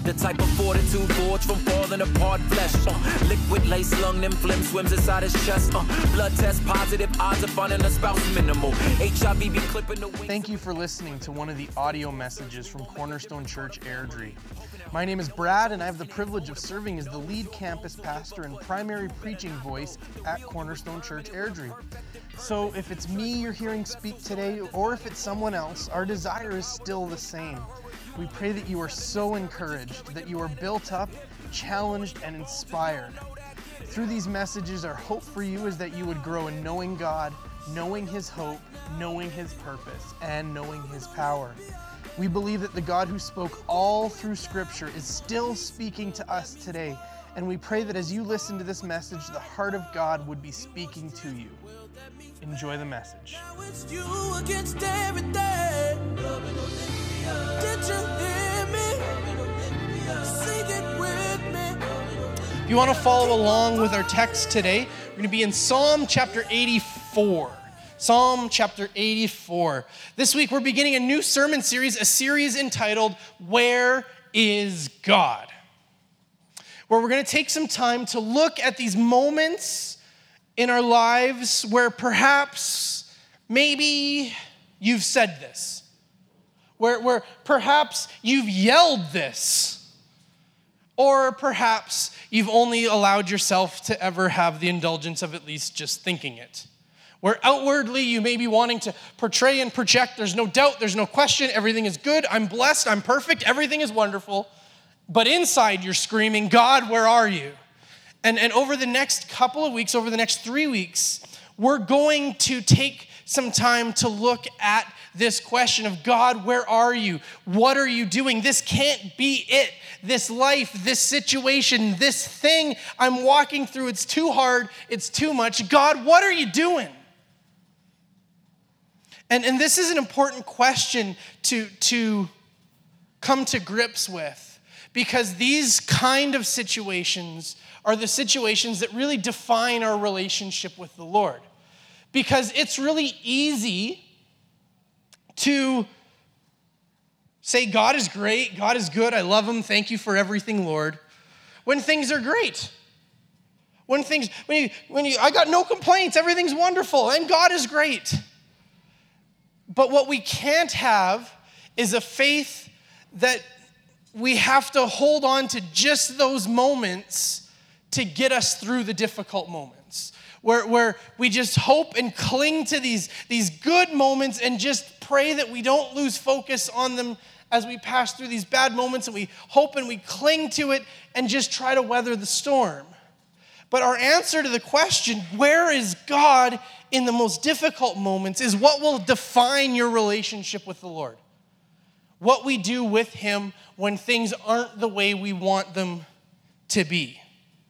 The type of fortitude forged from falling apart flesh. Liquid lace lung, them phlegm swims inside his chest. Blood test positive, odds of finding a spouse minimal. HIV be clipping the wings. Thank you for listening to one of the audio messages from Cornerstone Church Airdrie. My name is Brad, and I have the privilege of serving as the lead campus pastor and primary preaching voice at Cornerstone Church Airdrie. So if it's me you're hearing speak today, or if it's someone else, our desire is still the same. We pray that you are so encouraged, that you are built up, challenged, and inspired. Through these messages, our hope for you is that you would grow in knowing God, knowing His hope, knowing His purpose, and knowing His power. We believe that the God who spoke all through Scripture is still speaking to us today, and we pray that as you listen to this message, the heart of God would be speaking to you. Enjoy the message. Now it's you against everything. Did you hear me? Sing it with me. If you want to follow along with our text today, we're going to be in Psalm chapter 84. Psalm chapter 84. This week we're beginning a new sermon series, a series entitled, Where is God? Where we're going to take some time to look at these moments in our lives where perhaps, maybe you've said this. Where perhaps you've yelled this. Or perhaps you've only allowed yourself to ever have the indulgence of at least just thinking it. Where outwardly you may be wanting to portray and project, there's no doubt, there's no question, everything is good, I'm blessed, I'm perfect, everything is wonderful. But inside you're screaming, God, where are you? And over the next couple of weeks, over the next 3 weeks, we're going to take some time to look at this question of God, where are you? What are you doing? This can't be it. This life, this situation, this thing I'm walking through, it's too hard, it's too much. God, what are you doing? And this is an important question to come to grips with, because these kind of situations are the situations that really define our relationship with the Lord. Because it's really easy to say, God is great, God is good, I love Him, thank you for everything, Lord, when things are great. When I got no complaints, everything's wonderful, and God is great. But what we can't have is a faith that we have to hold on to just those moments to get us through the difficult moments. Where we just hope and cling to these good moments and just pray that we don't lose focus on them as we pass through these bad moments, and we hope and we cling to it and just try to weather the storm. But our answer to the question, where is God in the most difficult moments, is what will define your relationship with the Lord. What we do with Him when things aren't the way we want them to be.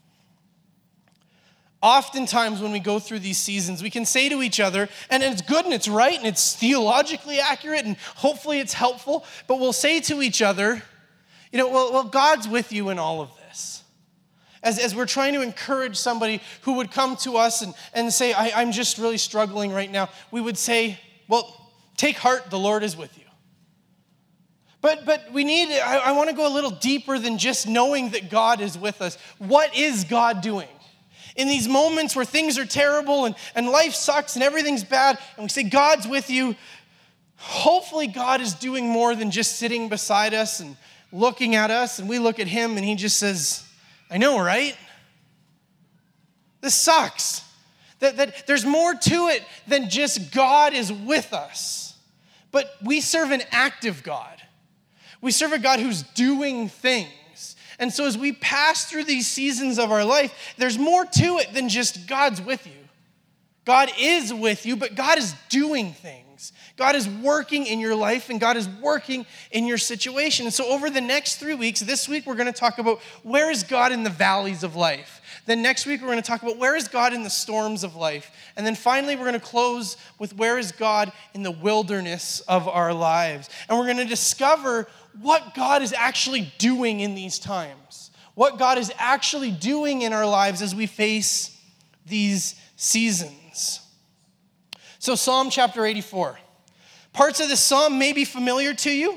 Oftentimes when we go through these seasons, we can say to each other, and it's good and it's right and it's theologically accurate and hopefully it's helpful, but we'll say to each other, well, God's with you in all of this. As we're trying to encourage somebody who would come to us and say, I'm just really struggling right now, we would say, well, take heart, the Lord is with you. But I want to go a little deeper than just knowing that God is with us. What is God doing? In these moments where things are terrible and life sucks and everything's bad, and we say, God's with you, hopefully God is doing more than just sitting beside us and looking at us, and we look at Him and He just says, I know, right? This sucks. That there's more to it than just God is with us. But we serve an active God. We serve a God who's doing things. And so as we pass through these seasons of our life, there's more to it than just God's with you. God is with you, but God is doing things. God is working in your life, and God is working in your situation. And so over the next 3 weeks, this week we're going to talk about where is God in the valleys of life. Then next week we're going to talk about where is God in the storms of life. And then finally we're going to close with where is God in the wilderness of our lives. And we're going to discover what God is actually doing in these times. What God is actually doing in our lives as we face these seasons. So Psalm chapter 84. Parts of this psalm may be familiar to you.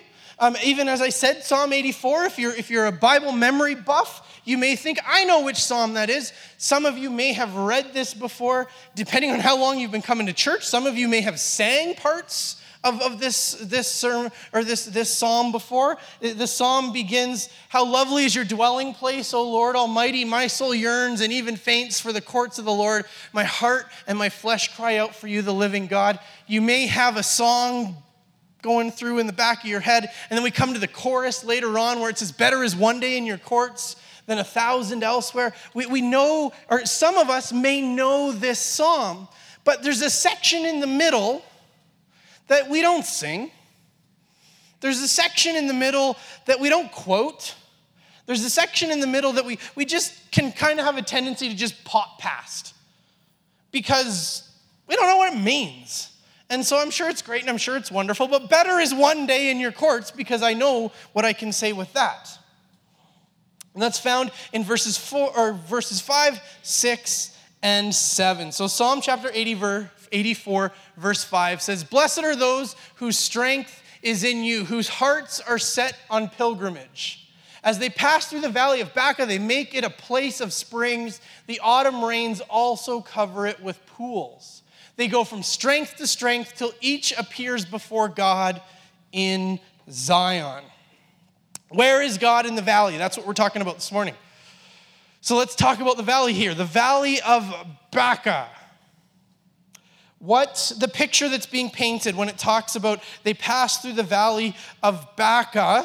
Even as I said, Psalm 84, if you're a Bible memory buff, you may think, I know which psalm that is. Some of you may have read this before, depending on how long you've been coming to church. Some of you may have sang parts of this sermon or this psalm before. The psalm begins, "How lovely is your dwelling place, O Lord Almighty. My soul yearns and even faints for the courts of the Lord. My heart and my flesh cry out for you, the living God." You may have a song going through in the back of your head, and then we come to the chorus later on where it says, "Better is one day in your courts than 1,000 elsewhere." We know, or some of us may know this psalm, but there's a section in the middle that we don't sing. There's a section in the middle that we don't quote. There's a section in the middle that we just can kind of have a tendency to just pop past because we don't know what it means. And so I'm sure it's great and I'm sure it's wonderful, but better is one day in your courts because I know what I can say with that. And that's found in verses 5, 6, and 7. So Psalm chapter 84, verse 5 says, "Blessed are those whose strength is in you, whose hearts are set on pilgrimage. As they pass through the valley of Baca, they make it a place of springs. The autumn rains also cover it with pools. They go from strength to strength till each appears before God in Zion." Where is God in the valley? That's what we're talking about this morning. So let's talk about the valley here, the valley of Baca. What's the picture that's being painted when it talks about they pass through the valley of Baca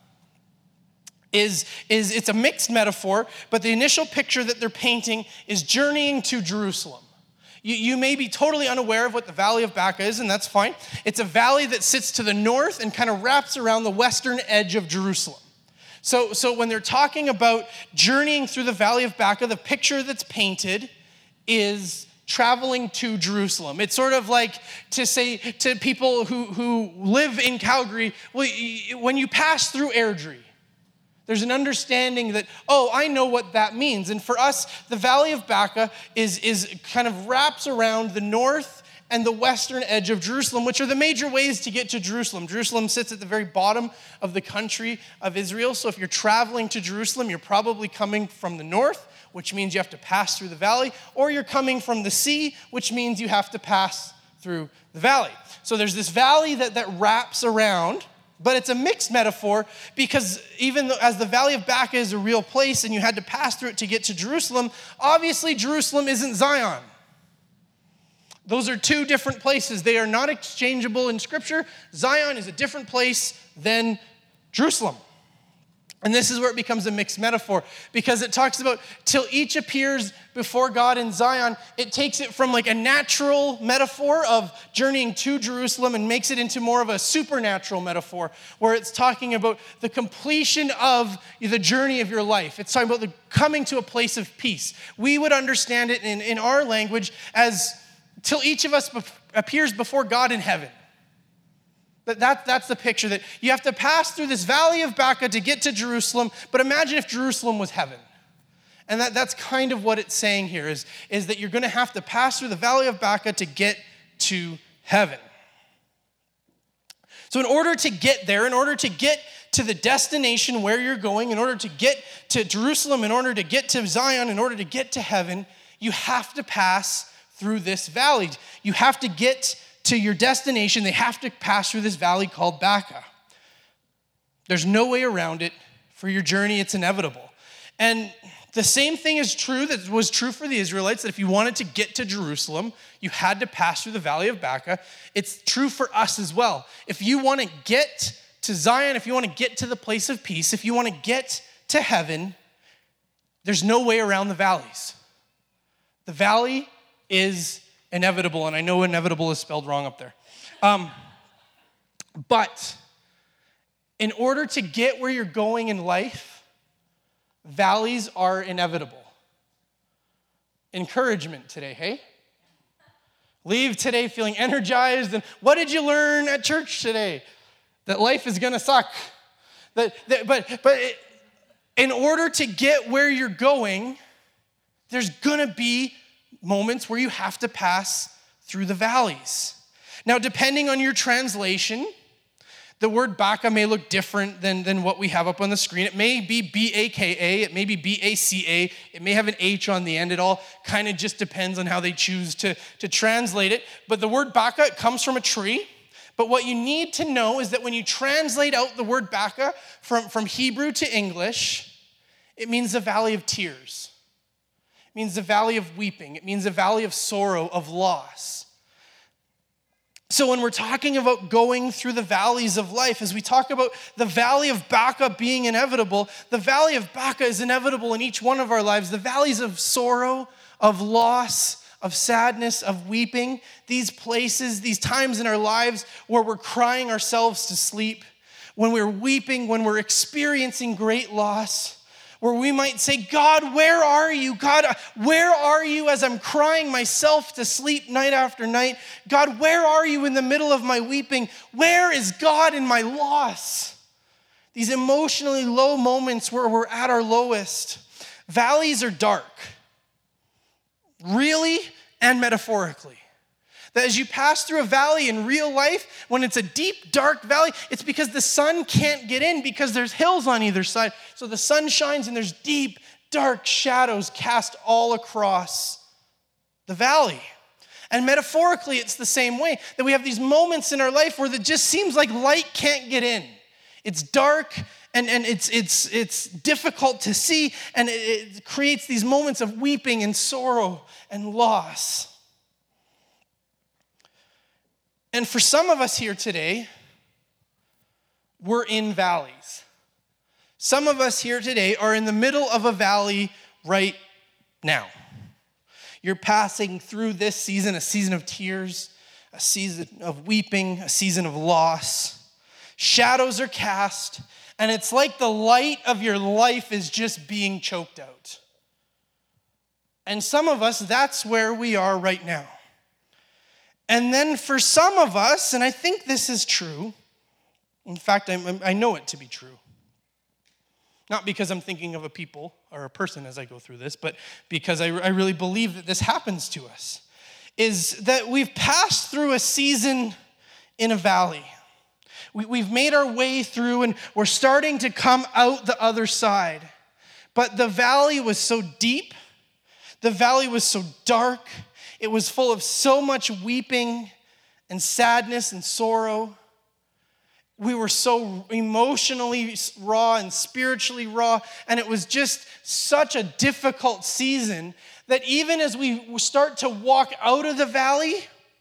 is it's a mixed metaphor, but the initial picture that they're painting is journeying to Jerusalem. You may be totally unaware of what the Valley of Baca is, and that's fine. It's a valley that sits to the north and kind of wraps around the western edge of Jerusalem. So when they're talking about journeying through the Valley of Baca, the picture that's painted is traveling to Jerusalem. It's sort of like to say to people who live in Calgary, well, when you pass through Airdrie, there's an understanding that, oh, I know what that means. And for us, the Valley of Baca is kind of wraps around the north and the western edge of Jerusalem, which are the major ways to get to Jerusalem. Jerusalem sits at the very bottom of the country of Israel. So if you're traveling to Jerusalem, you're probably coming from the north, which means you have to pass through the valley, or you're coming from the sea, which means you have to pass through the valley. So there's this valley that wraps around. But it's a mixed metaphor because even though, as the Valley of Baca is a real place and you had to pass through it to get to Jerusalem, obviously Jerusalem isn't Zion. Those are two different places. They are not exchangeable in Scripture. Zion is a different place than Jerusalem. And this is where it becomes a mixed metaphor because it talks about till each appears before God in Zion. It takes it from like a natural metaphor of journeying to Jerusalem and makes it into more of a supernatural metaphor where it's talking about the completion of the journey of your life. It's talking about the coming to a place of peace. We would understand it in our language as till each of us appears before God in heaven. That's the picture, that you have to pass through this Valley of Baca to get to Jerusalem, but imagine if Jerusalem was heaven. And that's kind of what it's saying here, is that you're going to have to pass through the Valley of Baca to get to heaven. So in order to get there, in order to get to the destination where you're going, in order to get to Jerusalem, in order to get to Zion, in order to get to heaven, you have to pass through this valley. You have to get to your destination. They have to pass through this valley called Baca. There's no way around it. For your journey, it's inevitable. And the same thing is true that was true for the Israelites, that if you wanted to get to Jerusalem, you had to pass through the Valley of Baca. It's true for us as well. If you want to get to Zion, if you want to get to the place of peace, if you want to get to heaven, there's no way around the valleys. The valley is inevitable, and I know inevitable is spelled wrong up there. But in order to get where you're going in life, valleys are inevitable. Encouragement today, hey? Leave today feeling energized. And what did you learn at church today? That life is gonna suck. But in order to get where you're going, there's gonna be moments where you have to pass through the valleys. Now, depending on your translation, The word Baca may look different than what we have up on the screen. It may be B-A-K-A, it may be B-A-C-A, it may have an H on the end. It all kind of just depends on how they choose to translate it. But the word Baca, it comes from a tree. But what you need to know is that when you translate out the word Baca from Hebrew to English, it means the valley of tears. It means the valley of weeping. It means the valley of sorrow, of loss. So when we're talking about going through the valleys of life, as we talk about the valley of Baca being inevitable, the valley of Baca is inevitable in each one of our lives. The valleys of sorrow, of loss, of sadness, of weeping, these places, these times in our lives where we're crying ourselves to sleep, when we're weeping, when we're experiencing great loss, where we might say, God, where are you? God, where are you as I'm crying myself to sleep night after night? God, where are you in the middle of my weeping? Where is God in my loss? These emotionally low moments where we're at our lowest. Valleys are dark, really and metaphorically. That as you pass through a valley in real life, when it's a deep, dark valley, it's because the sun can't get in because there's hills on either side. So the sun shines and there's deep, dark shadows cast all across the valley. And metaphorically, it's the same way, that we have these moments in our life where it just seems like light can't get in. It's dark and it's difficult to see, and it creates these moments of weeping and sorrow and loss. And for some of us here today, we're in valleys. Some of us here today are in the middle of a valley right now. You're passing through this season, a season of tears, a season of weeping, a season of loss. Shadows are cast, and it's like the light of your life is just being choked out. And some of us, that's where we are right now. And then for some of us, and I think this is true, in fact, I know it to be true. Not because I'm thinking of a people or a person as I go through this, but because I really believe that this happens to us, is that we've passed through a season in a valley. We've made our way through and we're starting to come out the other side. But the valley was so deep, the valley was so dark, it was full of so much weeping and sadness and sorrow. We were so emotionally raw and spiritually raw, and it was just such a difficult season that even as we start to walk out of the valley,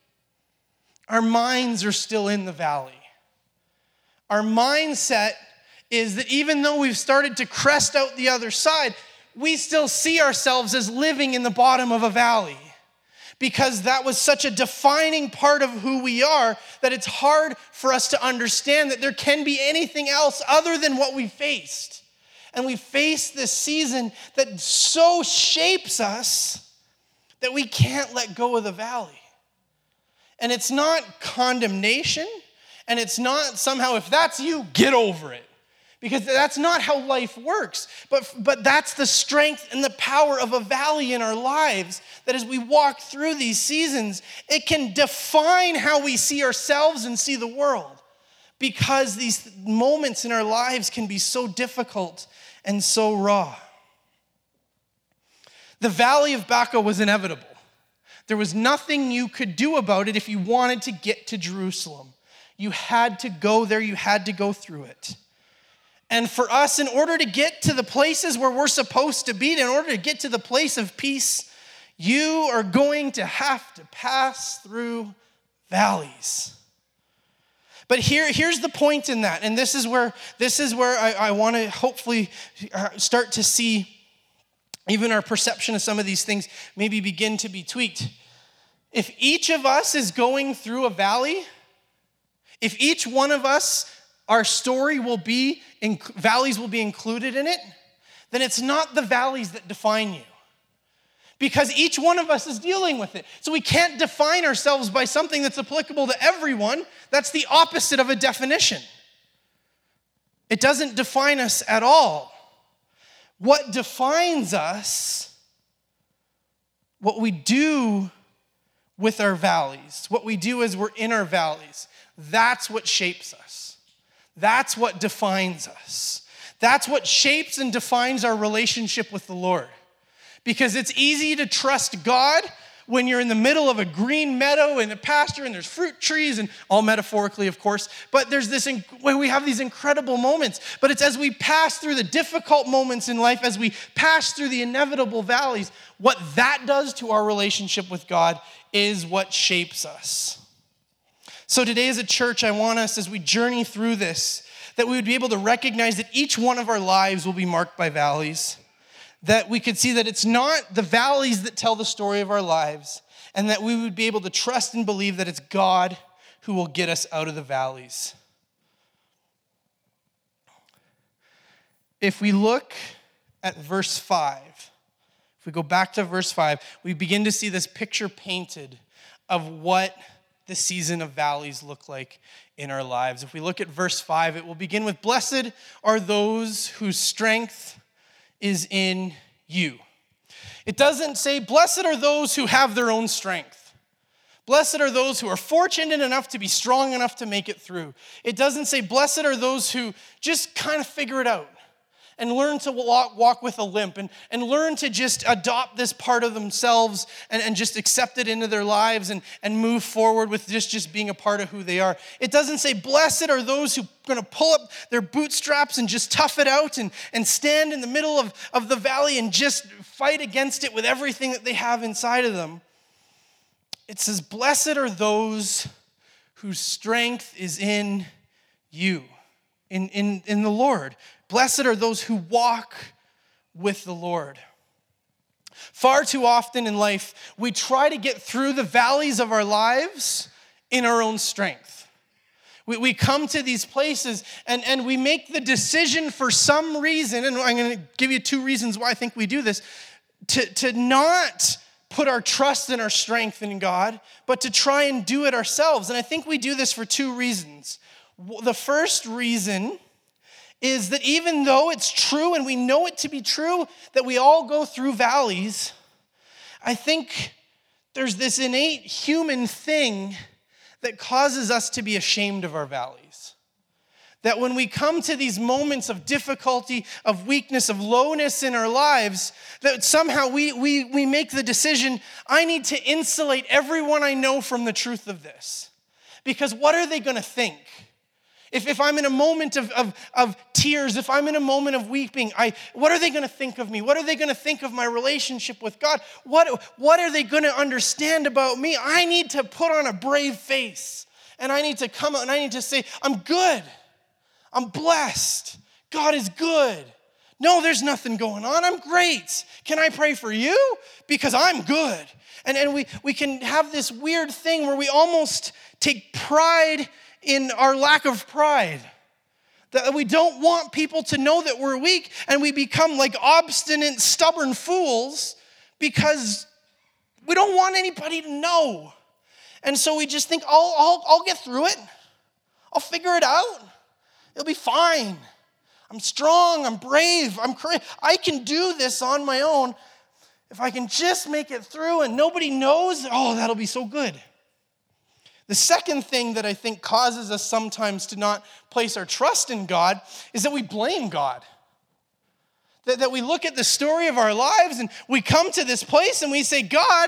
our minds are still in the valley. Our mindset is that even though we've started to crest out the other side, we still see ourselves as living in the bottom of a valley. Because that was such a defining part of who we are that it's hard for us to understand that there can be anything else other than what we faced. And we faced this season that so shapes us that we can't let go of the valley. And it's not condemnation, and it's not somehow, if that's you, get over it. Because that's not how life works. But that's the strength and the power of a valley in our lives, that as we walk through these seasons, it can define how we see ourselves and see the world. Because these moments in our lives can be so difficult and so raw. The valley of Baca was inevitable. There was nothing you could do about it if you wanted to get to Jerusalem. You had to go there, you had to go through it. And for us, in order to get to the places where we're supposed to be, in order to get to the place of peace, you are going to have to pass through valleys. But here's the point in that, and this is where I want to hopefully start to see even our perception of some of these things maybe begin to be tweaked. If each of us is going through a valley, if each one of us, our story will be, valleys will be included in it, then it's not the valleys that define you. Because each one of us is dealing with it. So we can't define ourselves by something that's applicable to everyone. That's the opposite of a definition. It doesn't define us at all. What defines us, what we do with our valleys, what we do as we're in our valleys, that's what shapes us. That's what defines us. That's what shapes and defines our relationship with the Lord. Because it's easy to trust God when you're in the middle of a green meadow in a pasture and there's fruit trees, and all metaphorically, of course. But there's when we have these incredible moments. But it's as we pass through the difficult moments in life, as we pass through the inevitable valleys, what that does to our relationship with God is what shapes us. So today as a church, I want us, as we journey through this, that we would be able to recognize that each one of our lives will be marked by valleys. That we could see that it's not the valleys that tell the story of our lives, and that we would be able to trust and believe that it's God who will get us out of the valleys. If we look at verse 5, if we go back to verse 5, we begin to see this picture painted of what the season of valleys look like in our lives. If we look at verse 5, it will begin with, "Blessed are those whose strength is in you." It doesn't say, "Blessed are those who have their own strength." Blessed are those who are fortunate enough to be strong enough to make it through. It doesn't say, "Blessed are those who just kind of figure it out and learn to walk with a limp and learn to just adopt this part of themselves and just accept it into their lives and move forward with just being a part of who they are." It doesn't say, "Blessed are those who are going to pull up their bootstraps and just tough it out and stand in the middle of the valley and just fight against it with everything that they have inside of them." It says, "Blessed are those whose strength is in you, in the Lord. Blessed are those who walk with the Lord." Far too often in life, we try to get through the valleys of our lives in our own strength. We come to these places and we make the decision for some reason, and I'm going to give you 2 reasons why I think we do this, to not put our trust and our strength in God, but to try and do it ourselves. And I think we do this for 2 reasons. The first reason is that even though it's true, and we know it to be true, that we all go through valleys, I think there's this innate human thing that causes us to be ashamed of our valleys. That when we come to these moments of difficulty, of weakness, of lowness in our lives, that somehow we make the decision, I need to insulate everyone I know from the truth of this. Because what are they going to think? If I'm in a moment of tears, if I'm in a moment of weeping, what are they going to think of me? What are they going to think of my relationship with God? What are they going to understand about me? I need to put on a brave face, and I need to come out and I need to say, I'm good. I'm blessed. God is good. No, there's nothing going on. I'm great. Can I pray for you? Because I'm good. And we can have this weird thing where we almost take pride in our lack of pride. That we don't want people to know that we're weak, and we become like obstinate, stubborn fools because we don't want anybody to know. And so we just think, I'll get through it. I'll figure it out. It'll be fine. I'm strong, I'm brave, I can do this on my own. If I can just make it through and nobody knows, that'll be so good. The second thing that I think causes us sometimes to not place our trust in God is that we blame God. That we look at the story of our lives and we come to this place and we say, God,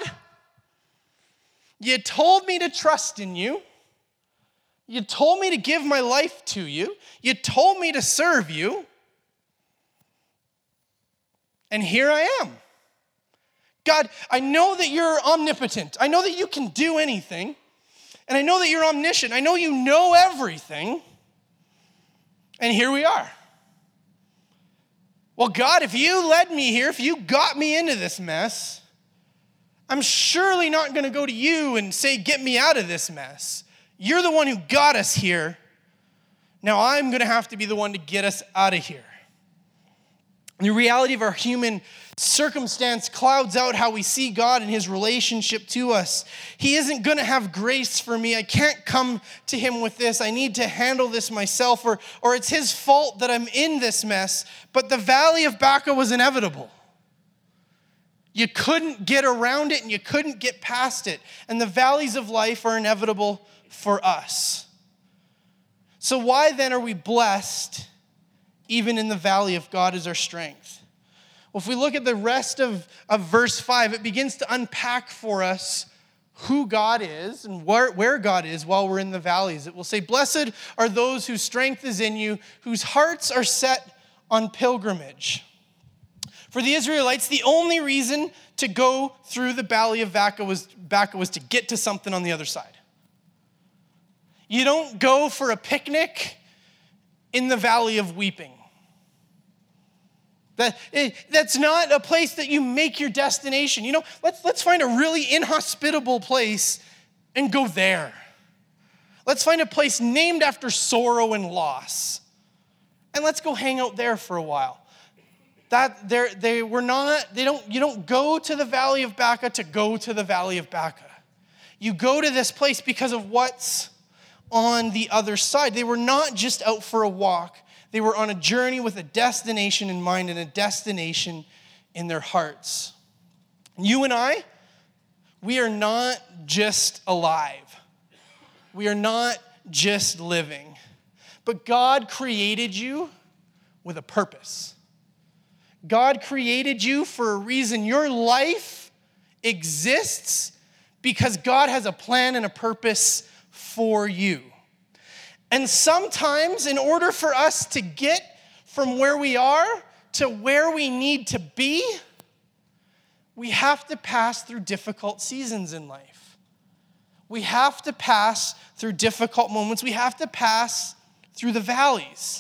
you told me to trust in you. You told me to give my life to you. You told me to serve you. And here I am. God, I know that you're omnipotent. I know that you can do anything. And I know that you're omniscient. I know you know everything. And here we are. Well, God, if you led me here, if you got me into this mess, I'm surely not going to go to you and say, get me out of this mess. You're the one who got us here. Now I'm going to have to be the one to get us out of here. The reality of our human circumstance clouds out how we see God and his relationship to us. He isn't going to have grace for me. I can't come to him with this. I need to handle this myself, or it's his fault that I'm in this mess. But the valley of Baca was inevitable. You couldn't get around it and you couldn't get past it. And the valleys of life are inevitable for us. So why then are we blessed even in the valley if God is our strength? Well, if we look at the rest of verse 5, it begins to unpack for us who God is and where God is while we're in the valleys. It will say, blessed are those whose strength is in you, whose hearts are set on pilgrimage. For the Israelites, the only reason to go through the valley of Baca was to get to something on the other side. You don't go for a picnic in the valley of weeping. That's not a place that you make your destination. You know, let's find a really inhospitable place and go there. Let's find a place named after sorrow and loss, and let's go hang out there for a while. You don't go to the valley of Baca to go to the valley of Baca. You go to this place because of what's on the other side. They were not just out for a walk. They were on a journey with a destination in mind and a destination in their hearts. You and I, we are not just alive. We are not just living. But God created you with a purpose. God created you for a reason. Your life exists because God has a plan and a purpose for you. And sometimes, in order for us to get from where we are to where we need to be, we have to pass through difficult seasons in life. We have to pass through difficult moments. We have to pass through the valleys.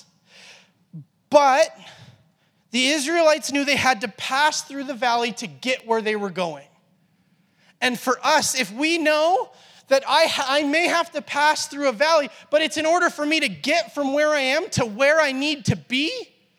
But the Israelites knew they had to pass through the valley to get where they were going. And for us, if we know that I may have to pass through a valley, but it's in order for me to get from where I am to where I need to be,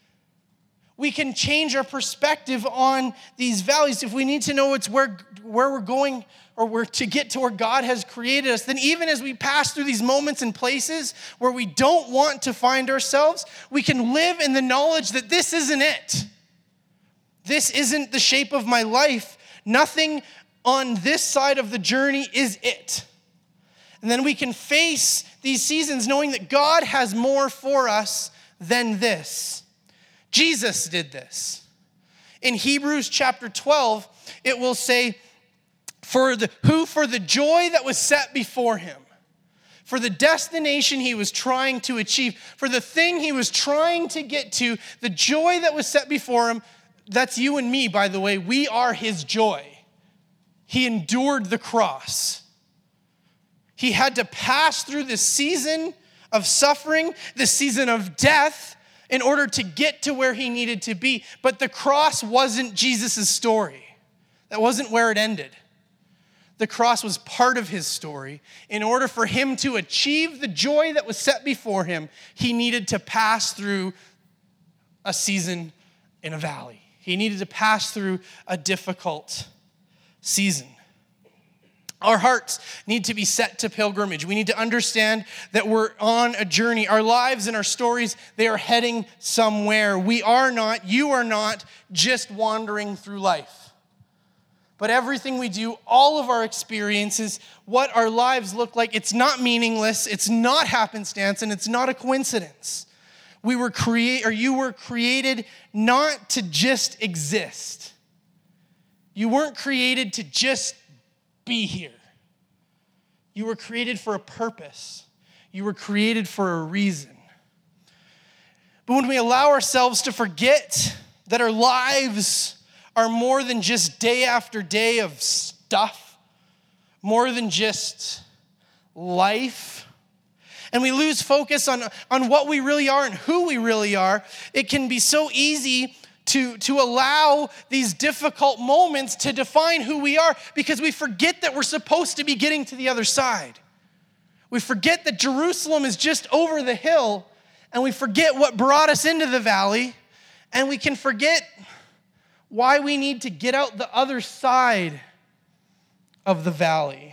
we can change our perspective on these valleys. If we need to know it's where we're going or where to get to where God has created us, then even as we pass through these moments and places where we don't want to find ourselves, we can live in the knowledge that this isn't it. This isn't the shape of my life. Nothing on this side of the journey is it. And then we can face these seasons knowing that God has more for us than this. Jesus did this. In Hebrews chapter 12, it will say, for the joy that was set before him, for the destination he was trying to achieve, for the thing he was trying to get to, the joy that was set before him, that's you and me, by the way, we are his joy. He endured the cross. He had to pass through this season of suffering, this season of death, in order to get to where he needed to be. But the cross wasn't Jesus' story. That wasn't where it ended. The cross was part of his story. In order for him to achieve the joy that was set before him, he needed to pass through a season in a valley. He needed to pass through a difficult season. Our hearts need to be set to pilgrimage. We need to understand that we're on a journey. Our lives and our stories, they are heading somewhere. We are not, you are not just wandering through life. But everything we do, all of our experiences, what our lives look like, it's not meaningless, it's not happenstance, and it's not a coincidence. You were created not to just exist. You weren't created to just be here. You were created for a purpose. You were created for a reason. But when we allow ourselves to forget that our lives are more than just day after day of stuff, more than just life, and we lose focus on what we really are and who we really are, it can be so easy to allow these difficult moments to define who we are, because we forget that we're supposed to be getting to the other side. We forget that Jerusalem is just over the hill, and we forget what brought us into the valley, and we can forget why we need to get out the other side of the valley.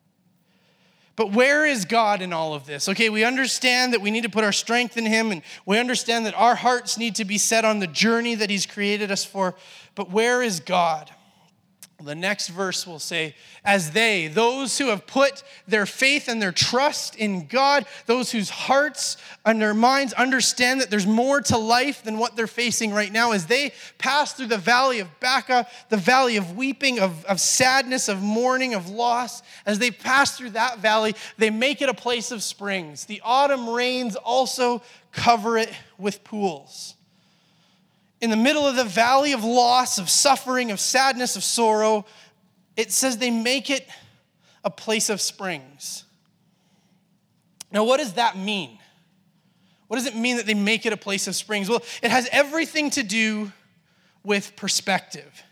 But where is God in all of this? Okay, we understand that we need to put our strength in him, and we understand that our hearts need to be set on the journey that he's created us for. But where is God? The next verse will say, as those who have put their faith and their trust in God, those whose hearts and their minds understand that there's more to life than what they're facing right now, as they pass through the valley of Baca, the valley of weeping, of sadness, of mourning, of loss, as they pass through that valley, they make it a place of springs. The autumn rains also cover it with pools. In the middle of the valley of loss, of suffering, of sadness, of sorrow, it says they make it a place of springs. Now, what does that mean? What does it mean that they make it a place of springs? Well, it has everything to do with perspective.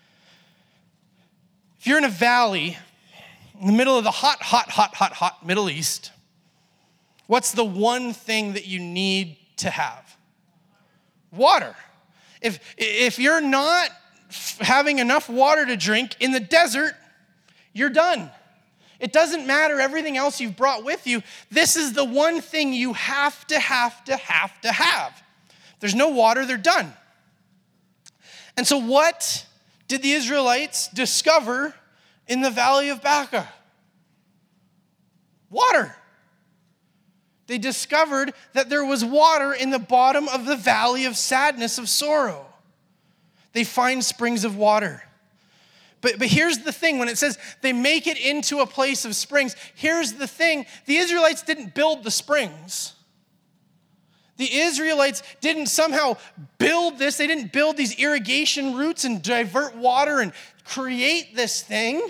If you're in a valley in the middle of the hot Middle East, what's the one thing that you need to have? Water. If you're not having enough water to drink in the desert, you're done. It doesn't matter everything else you've brought with you. This is the one thing you have to have. If there's no water, they're done. And so what did the Israelites discover in the valley of Baca? Water. They discovered that there was water in the bottom of the valley of sadness, of sorrow. They find springs of water. But here's the thing, when it says they make it into a place of springs, here's the thing, the Israelites didn't build the springs. The Israelites didn't somehow build this, they didn't build these irrigation routes and divert water and create this thing.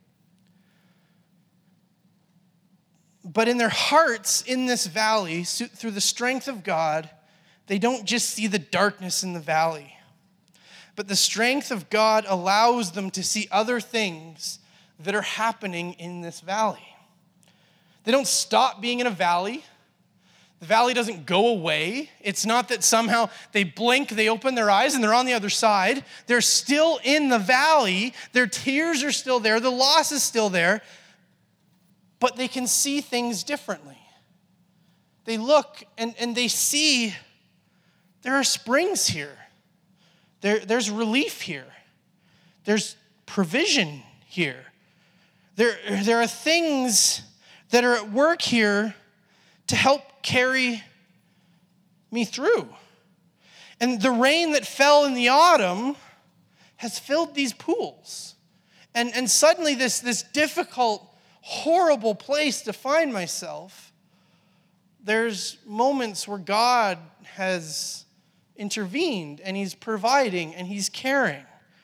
But in their hearts, in this valley, through the strength of God, they don't just see the darkness in the valley. But the strength of God allows them to see other things that are happening in this valley. They don't stop being in a valley. The valley doesn't go away. It's not that somehow they blink, they open their eyes, and they're on the other side. They're still in the valley. Their tears are still there. The loss is still there. But they can see things differently. They look and they see there are springs here. There's relief here. There's provision here. There are things that are at work here to help carry me through. And the rain that fell in the autumn has filled these pools. And suddenly this difficult, horrible place to find myself, there's moments where God has intervened and he's providing and he's caring.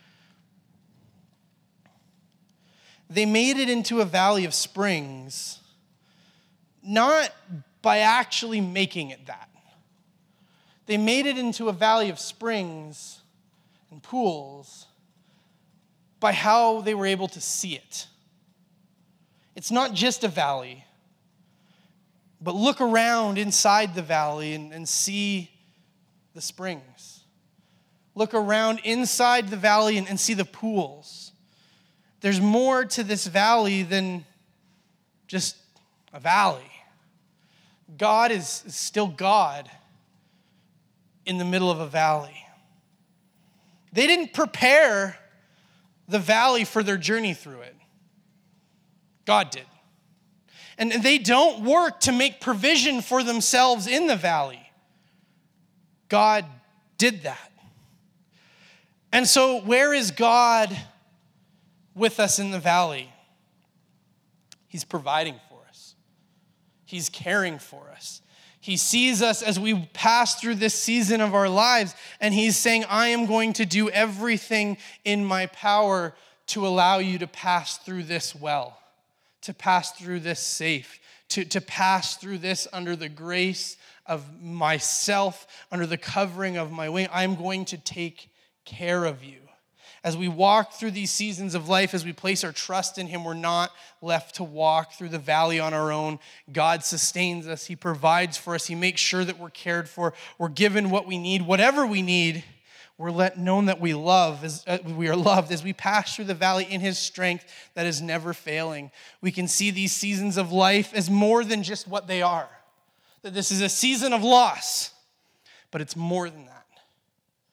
They made it into a valley of springs, not by actually making it that. They made it into a valley of springs and pools by how they were able to see it. It's not just a valley, but look around inside the valley and see the springs. Look around inside the valley and see the pools. There's more to this valley than just a valley. God is still God in the middle of a valley. They didn't prepare the valley for their journey through it. God did. And they don't work to make provision for themselves in the valley. God did that. And so where is God with us in the valley? He's providing for us. He's caring for us. He sees us as we pass through this season of our lives, and he's saying, I am going to do everything in my power to allow you to pass through this well, to pass through this safe, to pass through this under the grace of myself, under the covering of my wing. I'm going to take care of you. As we walk through these seasons of life, as we place our trust in him, we're not left to walk through the valley on our own. God sustains us. He provides for us. He makes sure that we're cared for. We're given what we need. Whatever we need, we're known that we are loved as we pass through the valley in his strength that is never failing. We can see these seasons of life as more than just what they are. That this is a season of loss, but it's more than that.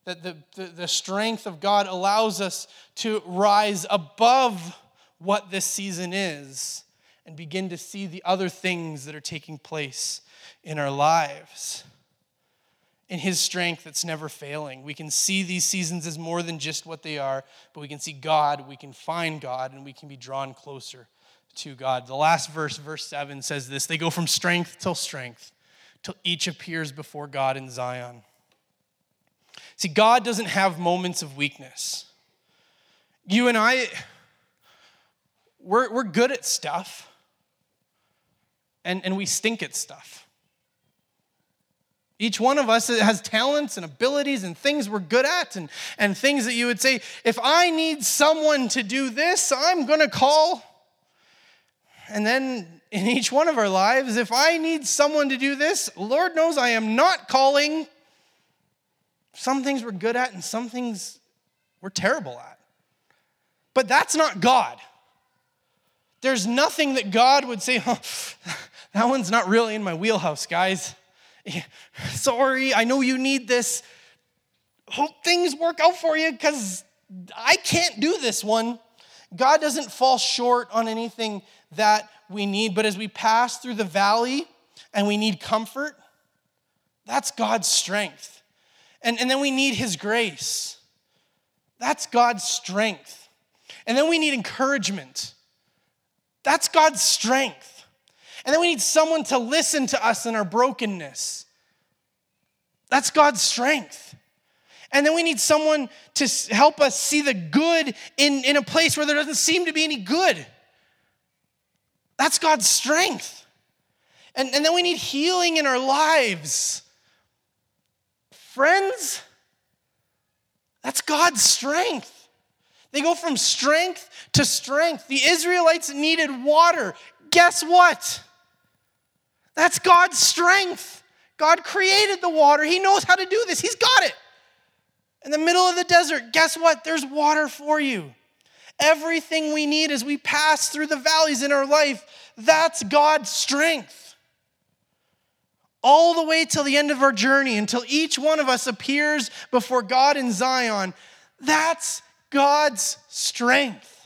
that the strength of God allows us to rise above what this season is and begin to see the other things that are taking place in our lives. In his strength that's never failing. We can see these seasons as more than just what they are, but we can see God, we can find God, and we can be drawn closer to God. The last verse, verse 7, says this: they go from strength till each appears before God in Zion. See, God doesn't have moments of weakness. You and I, we're good at stuff, and we stink at stuff. Each one of us has talents and abilities and things we're good at and things that you would say, if I need someone to do this, I'm going to call. And then in each one of our lives, if I need someone to do this, Lord knows I am not calling. Some things we're good at and some things we're terrible at. But that's not God. There's nothing that God would say, oh, that one's not really in my wheelhouse, guys. Sorry, I know you need this. Hope things work out for you because I can't do this one. God doesn't fall short on anything that we need, but as we pass through the valley and we need comfort, that's God's strength. And then we need his grace. That's God's strength. And then we need encouragement. That's God's strength. And then we need someone to listen to us in our brokenness. That's God's strength. And then we need someone to help us see the good in a place where there doesn't seem to be any good. That's God's strength. And then we need healing in our lives. Friends, that's God's strength. They go from strength to strength. The Israelites needed water. Guess what? That's God's strength. God created the water. He knows how to do this. He's got it. In the middle of the desert, guess what? There's water for you. Everything we need as we pass through the valleys in our life, that's God's strength. All the way till the end of our journey, until each one of us appears before God in Zion, that's God's strength.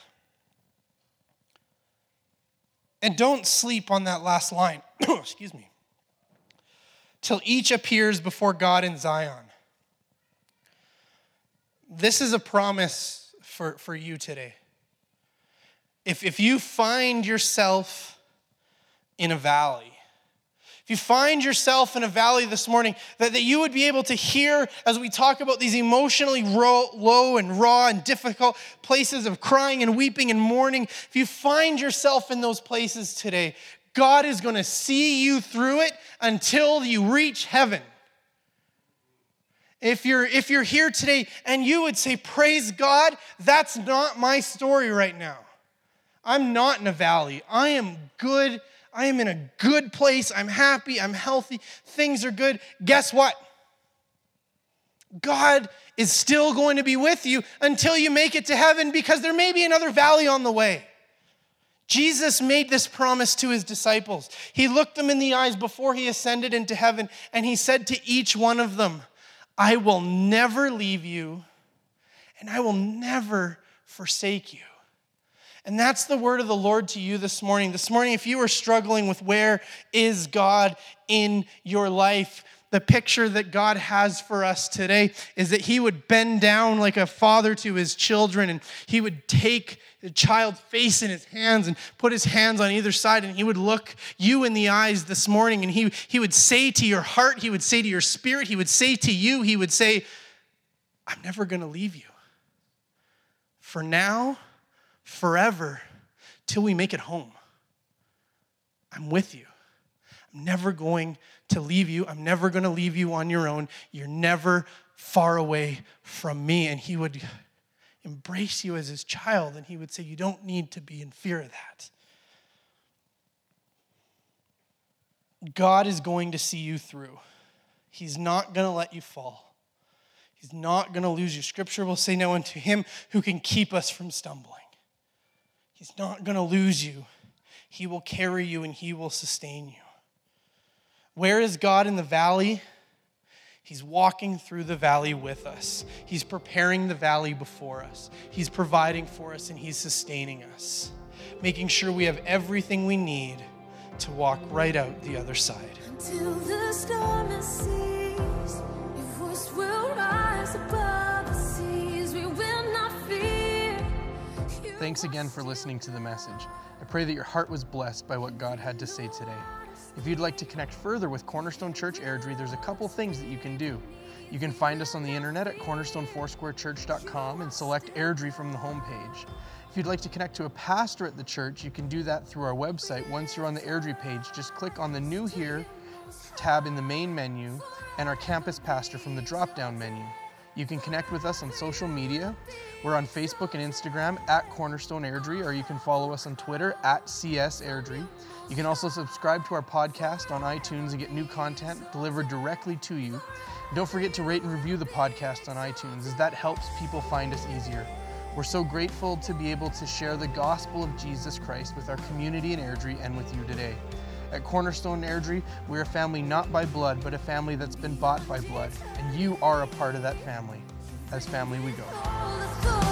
And don't sleep on that last line. Excuse me. Till each appears before God in Zion. This is a promise for you today. If you find yourself in a valley, if you find yourself in a valley this morning, that you would be able to hear as we talk about these emotionally low and raw and difficult places of crying and weeping and mourning, if you find yourself in those places today, God is going to see you through it until you reach heaven. If you're here today and you would say, praise God, that's not my story right now. I'm not in a valley. I am good. I am in a good place. I'm happy. I'm healthy. Things are good. Guess what? God is still going to be with you until you make it to heaven, because there may be another valley on the way. Jesus made this promise to his disciples. He looked them in the eyes before he ascended into heaven, and he said to each one of them, I will never leave you, and I will never forsake you. And that's the word of the Lord to you this morning. This morning, if you are struggling with where is God in your life, the picture that God has for us today is that he would bend down like a father to his children, and he would take the child's face in his hands and put his hands on either side, and he would look you in the eyes this morning, and he would say to your heart, he would say to your spirit, he would say to you, he would say, I'm never going to leave you. For now, forever, till we make it home. I'm with you. I'm never going to leave you. I'm never going to leave you on your own. You're never far away from me. And he would embrace you as his child, and he would say, you don't need to be in fear of that. God is going to see you through. He's not going to let you fall. He's not going to lose you. Scripture will say, now unto him who can keep us from stumbling. He's not going to lose you. He will carry you and he will sustain you. Where is God in the valley? He's walking through the valley with us. He's preparing the valley before us. He's providing for us, and he's sustaining us, making sure we have everything we need to walk right out the other side. Until the storm has ceased, your voice will rise above the seas. We will not fear. Thanks again for listening to the message. I pray that your heart was blessed by what God had to say today. If you'd like to connect further with Cornerstone Church Airdrie, there's a couple things that you can do. You can find us on the internet at cornerstonefoursquarechurch.com and select Airdrie from the homepage. If you'd like to connect to a pastor at the church, you can do that through our website. Once you're on the Airdrie page, just click on the New Here tab in the main menu and our campus pastor from the drop-down menu. You can connect with us on social media. We're on Facebook and Instagram at Cornerstone Airdrie, or you can follow us on Twitter at CS Airdrie. You can also subscribe to our podcast on iTunes and get new content delivered directly to you. And don't forget to rate and review the podcast on iTunes, as that helps people find us easier. We're so grateful to be able to share the gospel of Jesus Christ with our community in Airdrie and with you today. At Cornerstone Airdrie, we're a family not by blood, but a family that's been bought by blood. And you are a part of that family. As family we go.